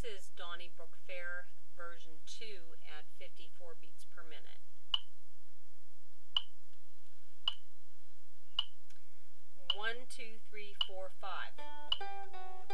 is Donnybrook Fair version 2 at 54 beats per minute. 1, 2, 3, 4, 5.